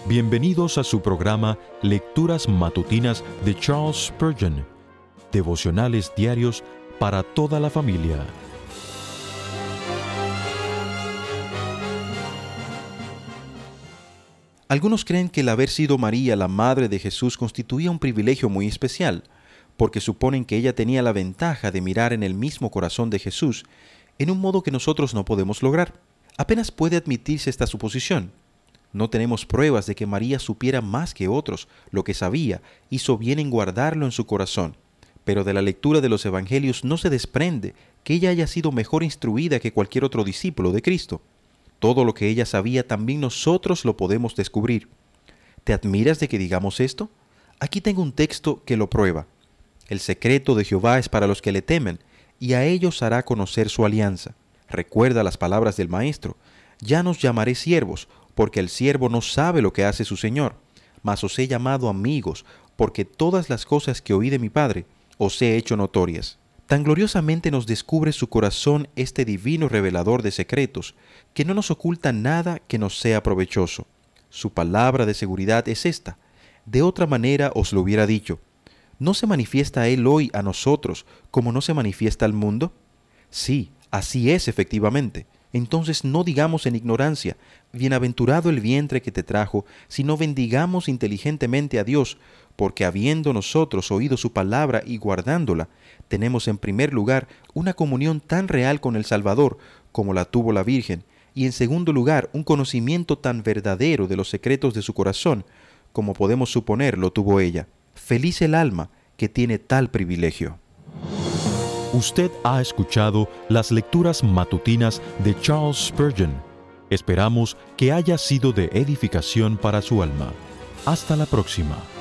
Bienvenidos a su programa Lecturas Matutinas de Charles Spurgeon, devocionales diarios para toda la familia. Algunos creen que el haber sido María la madre de Jesús constituía un privilegio muy especial, porque suponen que ella tenía la ventaja de mirar en el mismo corazón de Jesús, en un modo que nosotros no podemos lograr. Apenas puede admitirse esta suposición. No tenemos pruebas de que María supiera más que otros. Lo que sabía, hizo bien en guardarlo en su corazón. Pero de la lectura de los evangelios no se desprende que ella haya sido mejor instruida que cualquier otro discípulo de Cristo. Todo lo que ella sabía también nosotros lo podemos descubrir. ¿Te admiras de que digamos esto? Aquí tengo un texto que lo prueba. El secreto de Jehová es para los que le temen, y a ellos hará conocer su alianza. Recuerda las palabras del Maestro. Ya nos llamaré siervos, porque el siervo no sabe lo que hace su Señor. Mas os he llamado amigos, porque todas las cosas que oí de mi Padre os he hecho notorias. Tan gloriosamente nos descubre su corazón este divino revelador de secretos, que no nos oculta nada que nos sea provechoso. Su palabra de seguridad es esta. De otra manera os lo hubiera dicho. ¿No se manifiesta Él hoy a nosotros como no se manifiesta al mundo? Sí, así es efectivamente. Entonces no digamos en ignorancia, bienaventurado el vientre que te trajo, sino bendigamos inteligentemente a Dios, porque habiendo nosotros oído su palabra y guardándola, tenemos en primer lugar una comunión tan real con el Salvador como la tuvo la Virgen, y en segundo lugar un conocimiento tan verdadero de los secretos de su corazón como podemos suponer lo tuvo ella. Feliz el alma que tiene tal privilegio. Usted ha escuchado las lecturas matutinas de Charles Spurgeon. Esperamos que haya sido de edificación para su alma. Hasta la próxima.